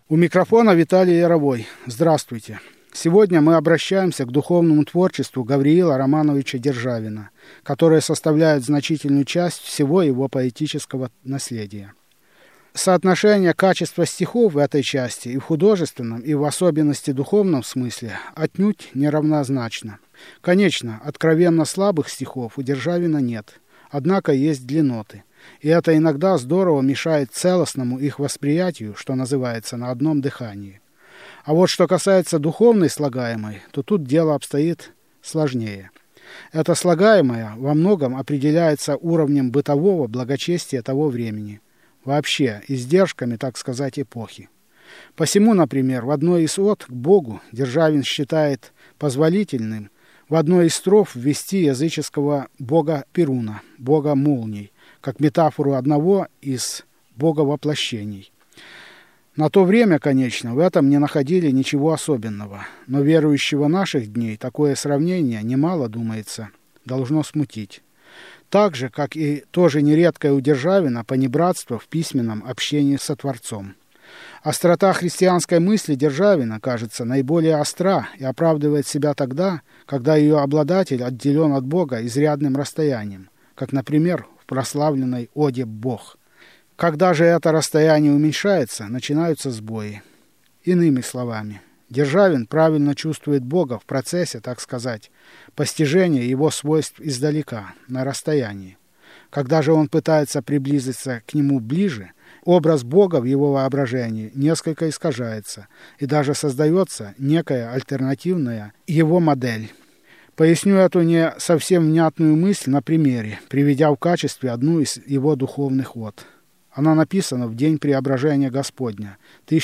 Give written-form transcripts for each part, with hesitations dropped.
У микрофона Виталий Яровой. Здравствуйте. Сегодня мы обращаемся к духовному творчеству Гавриила Романовича Державина, которое составляет значительную часть всего его поэтического наследия. Соотношение качества стихов в этой части и в художественном, и в особенности духовном смысле отнюдь неравнозначно. Конечно, откровенно слабых стихов у Державина нет, однако есть длинноты. И это иногда здорово мешает целостному их восприятию, что называется, на одном дыхании. А вот что касается духовной слагаемой, то тут дело обстоит сложнее. Это слагаемое во многом определяется уровнем бытового благочестия того времени, вообще издержками, так сказать, эпохи. Посему, например, в одной из от к Богу Державин считает позволительным в одной из строф ввести языческого бога Перуна, бога молний, как метафору одного из боговоплощений. На то время, конечно, в этом не находили ничего особенного, но верующего наших дней такое сравнение, немало, думается, должно смутить. Так же, как и тоже нередкое у Державина понебратство в письменном общении со Творцом. Острота христианской мысли Державина, кажется, наиболее остра и оправдывает себя тогда, когда ее обладатель отделен от Бога изрядным расстоянием, как, например, в прославленной оде «Бог». Когда же это расстояние уменьшается, начинаются сбои. Иными словами, Державин правильно чувствует Бога в процессе, так сказать, постижения его свойств издалека, на расстоянии. Когда же он пытается приблизиться к нему ближе, образ Бога в его воображении несколько искажается, и даже создается некая альтернативная его модель. Поясню эту не совсем внятную мысль на примере, приведя в качестве одну из его духовных от. Она написана в день Преображения Господня,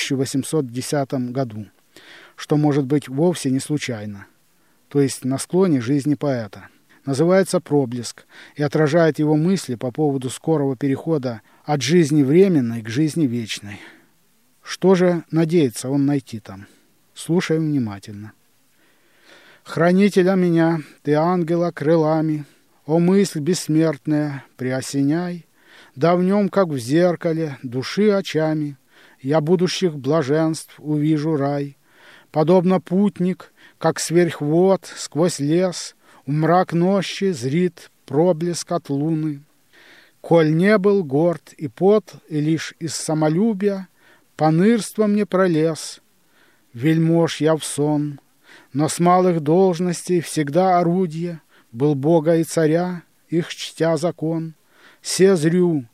1810 году, что может быть вовсе не случайно, то есть на склоне жизни поэта. Называется «Проблеск» и отражает его мысли по поводу скорого перехода от жизни временной к жизни вечной. Что же надеется он найти там? Слушаем внимательно. «Хранителя меня, ты ангела крылами, о мысль бессмертная, приосеняй, да в нем, как в зеркале, души очами, я будущих блаженств увижу рай. Подобно путник, как сверхвод сквозь лес, в мрак ночи зрит проблеск от луны. Коль не был горд и под, и лишь из самолюбия понырством не пролез, вельмож я в сон, но с малых должностей всегда орудие был Бога и царя, их чтя закон. Сезрю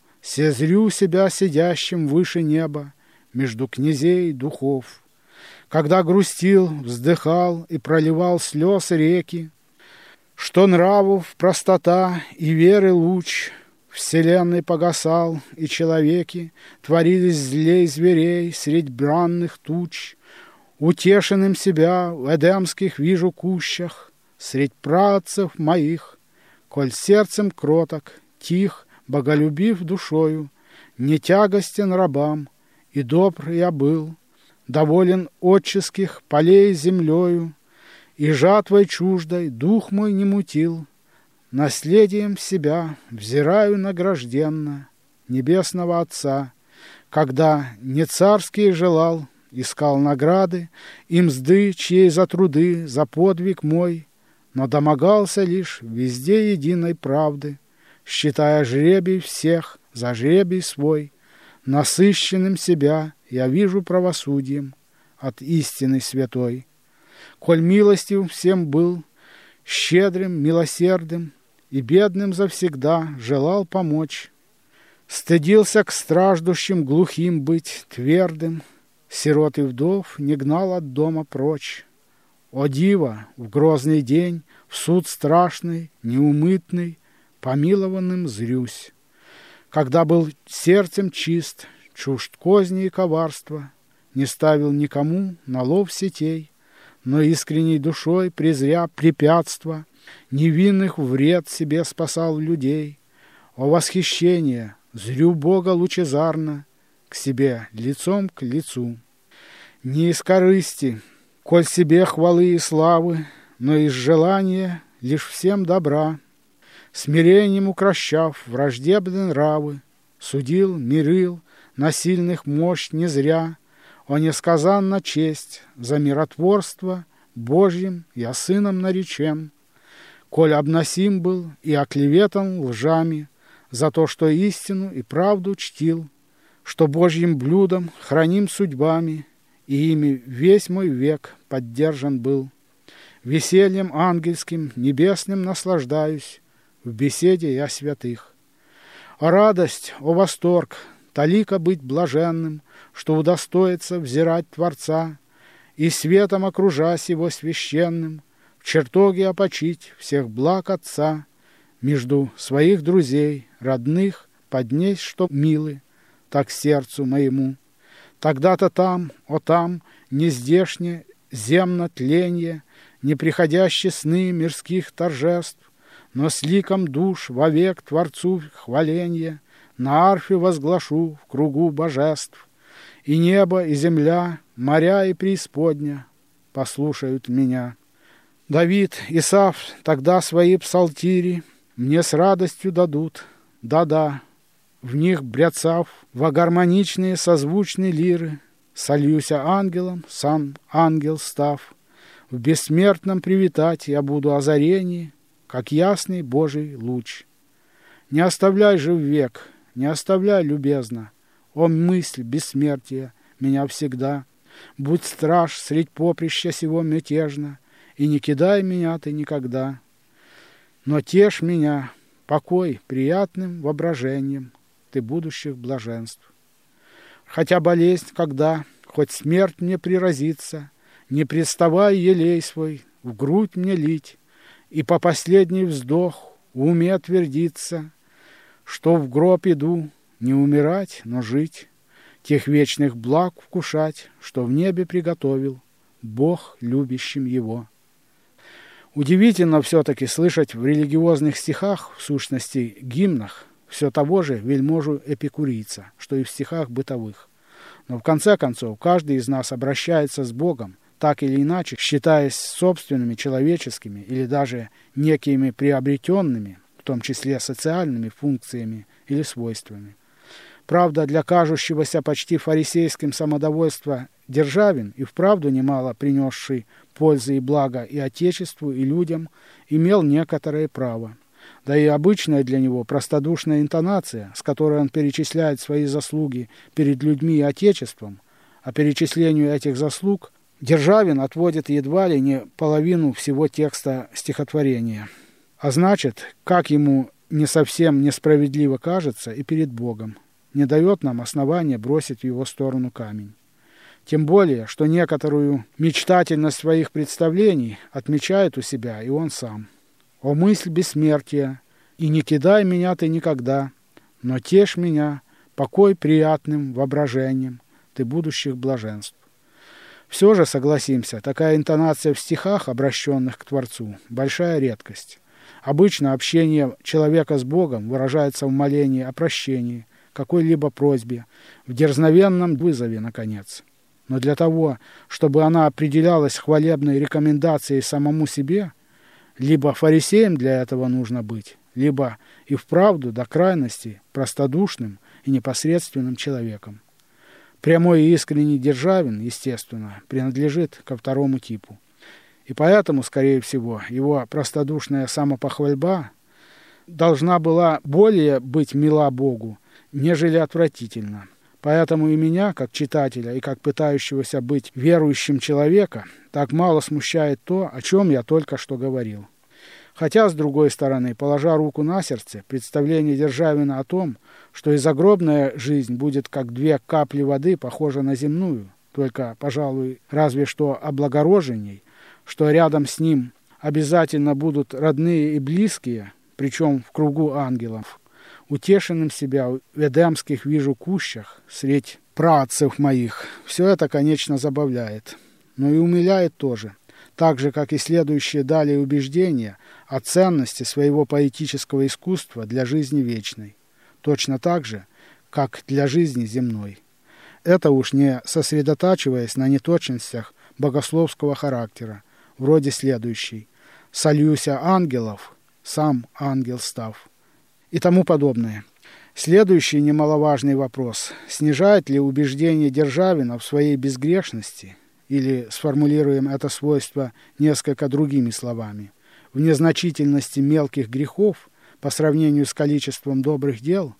себя сидящим выше неба, между князей духов. Когда грустил, вздыхал и проливал слез реки, что нравов простота и веры луч вселенной погасал, и человеки творились злей зверей средь бранных туч. Утешенным себя в эдемских вижу кущах, средь праотцев моих, коль сердцем кроток, тих, боголюбив душою, не тягостен рабам, и добр я был, доволен отческих полей землею, и жатвой чуждой дух мой не мутил, наследием себя взираю награжденно небесного Отца, когда не царские желал, искал награды и мзды, чьей за труды, за подвиг мой, но домогался лишь везде единой правды, считая жребий всех за жребий свой, насыщенным себя я вижу правосудием от истины святой. Коль милостив всем был, щедрым, милосердным и бедным завсегда желал помочь, стыдился к страждущим глухим быть твердым, сирот и вдов не гнал от дома прочь. О диво, в грозный день, в суд страшный, неумытный, помилованным зрюсь. Когда был сердцем чист, чужд козни и коварства, не ставил никому на лов сетей, но искренней душой, презря препятства, невинных вред себе спасал людей. О восхищение, зрю Бога лучезарно, к себе лицом к лицу. Не из корысти, коль себе хвалы и славы, но из желания лишь всем добра, смирением укращав враждебные нравы, судил, мирил, на сильных мощь не зря. О несказанна честь, за миротворство Божьим я сыном наречен, коль обносим был и оклеветан лжами за то, что истину и правду чтил, что Божьим блюдом храним судьбами, и ими весь мой век поддержан был. Весельем ангельским, небесным наслаждаюсь в беседе я святых. О радость, о восторг, талика быть блаженным, что удостоится взирать Творца, и светом окружась его священным, в чертоге опочить всех благ Отца, между своих друзей, родных, поднесть, что милы, так сердцу моему. Тогда-то там, о там, нездешне, земно тленье, неприходящие сны мирских торжеств, но с ликом душ вовек Творцу хваленье на арфе возглашу в кругу божеств. И небо, и земля, моря и преисподня послушают меня. Давид, Исав тогда свои псалтири мне с радостью дадут, да-да, в них бряцав во гармоничные созвучные лиры, сольюся ангелом, сам ангел став, в бессмертном привитать я буду озарении, как ясный Божий луч. Не оставляй же век, не оставляй любезно, о мысль бессмертия меня всегда, будь страж средь поприща сего мятежно, и не кидай меня ты никогда. Но тешь меня, покой приятным воображением ты будущих блаженств. Хотя болезнь, когда, хоть смерть мне приразится, не преставай елей свой в грудь мне лить, и по последний вздох в уме твердится, что в гроб иду не умирать, но жить, тех вечных благ вкушать, что в небе приготовил Бог любящим его. Удивительно все-таки слышать в религиозных стихах, в сущности гимнах, все того же вельможу-эпикурийца, что и в стихах бытовых. Но в конце концов каждый из нас обращается с Богом, так или иначе, считаясь собственными человеческими или даже некими приобретенными, в том числе социальными функциями или свойствами. Правда, для кажущегося почти фарисейским самодовольства Державин, и вправду немало принесший пользы и блага и Отечеству, и людям, имел некоторое право. Да и обычная для него простодушная интонация, с которой он перечисляет свои заслуги перед людьми и Отечеством, а перечислению этих заслуг Державин отводит едва ли не половину всего текста стихотворения. А значит, как ему не совсем несправедливо кажется и перед Богом, не дает нам основания бросить в его сторону камень. Тем более, что некоторую мечтательность своих представлений отмечает у себя и он сам. «О мысль бессмертия, и не кидай меня ты никогда, но тешь меня покой приятным воображением ты будущих блаженств». Все же, согласимся, такая интонация в стихах, обращенных к Творцу, большая редкость. Обычно общение человека с Богом выражается в молении о прощении, какой-либо просьбе, в дерзновенном вызове, наконец. Но для того, чтобы она определялась хвалебной рекомендацией самому себе, либо фарисеем для этого нужно быть, либо и вправду до крайности простодушным и непосредственным человеком. Прямой и искренний Державин, естественно, принадлежит ко второму типу. И поэтому, скорее всего, его простодушная самопохвальба должна была более быть мила Богу, нежели отвратительна. Поэтому и меня, как читателя и как пытающегося быть верующим человека, так мало смущает то, о чем я только что говорил. Хотя, с другой стороны, положа руку на сердце, представление Державина о том, что и загробная жизнь будет как две капли воды, похожа на земную, только, пожалуй, разве что облагороженней, что рядом с ним обязательно будут родные и близкие, причем в кругу ангелов, утешенным себя в эдемских вижу кущах средь праотцев моих, все это, конечно, забавляет, но и умиляет тоже, так же, как и следующие далее убеждения о ценности своего поэтического искусства для жизни вечной, точно так же, как для жизни земной. Это уж не сосредотачиваясь на неточностях богословского характера, вроде следующей: «Сольюся ангелов, сам ангел став» и тому подобное. Следующий немаловажный вопрос. Снижает ли убеждение Державина в своей безгрешности, или сформулируем это свойство несколько другими словами, в незначительности мелких грехов по сравнению с количеством добрых дел?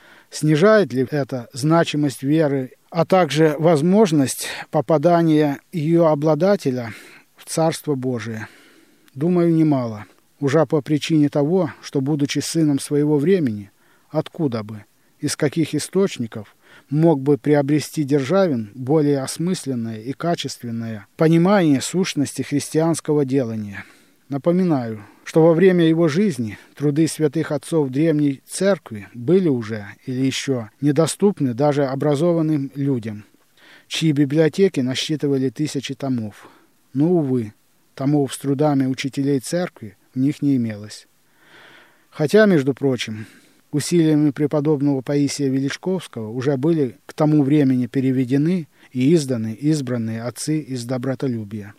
Снижает ли это значимость веры, а также возможность попадания ее обладателя в Царство Божие? Думаю, немало. Уже по причине того, что, будучи сыном своего времени, откуда бы, из каких источников мог бы приобрести Державин более осмысленное и качественное понимание сущности христианского делания? Напоминаю, что во время его жизни труды святых отцов Древней Церкви были уже или еще недоступны даже образованным людям, чьи библиотеки насчитывали тысячи томов. Но, увы, томов с трудами учителей Церкви в них не имелось. Хотя, между прочим, усилиями преподобного Паисия Величковского уже были к тому времени переведены и изданы избранные отцы из добротолюбия.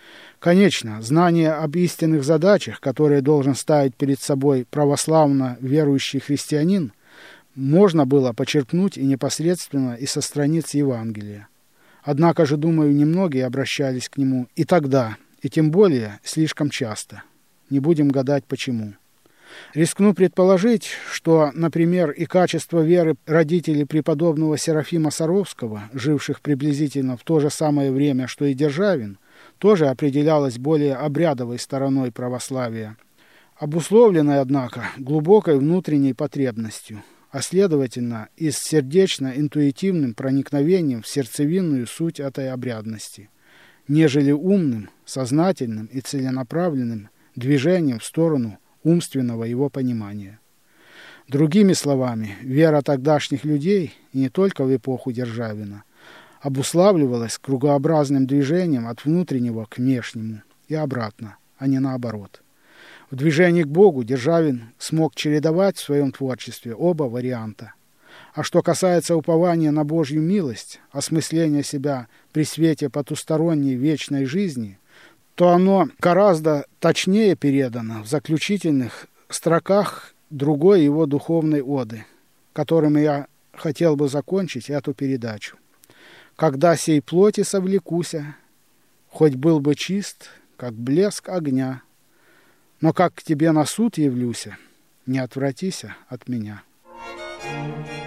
Конечно, знание об истинных задачах, которые должен ставить перед собой православно верующий христианин, можно было почерпнуть и непосредственно и со страниц Евангелия. Однако же, думаю, немногие обращались к нему и тогда, и тем более слишком часто. Не будем гадать, почему. Рискну предположить, что, например, и качество веры родителей преподобного Серафима Саровского, живших приблизительно в то же самое время, что и Державин, тоже определялось более обрядовой стороной православия, обусловленной, однако, глубокой внутренней потребностью, а следовательно и с сердечно-интуитивным проникновением в сердцевинную суть этой обрядности, нежели умным, сознательным и целенаправленным движением в сторону умственного его понимания. Другими словами, вера тогдашних людей, и не только в эпоху Державина, обуславливалась кругообразным движением от внутреннего к внешнему и обратно, а не наоборот. В движении к Богу Державин смог чередовать в своем творчестве оба варианта. А что касается упования на Божью милость, осмысления себя при свете потусторонней вечной жизни, то оно гораздо точнее передано в заключительных строках другой его духовной оды, которыми я хотел бы закончить эту передачу. «Когда сей плоти совлекуся, хоть был бы чист, как блеск огня, но как к тебе на суд явлюся, не отвратися от меня».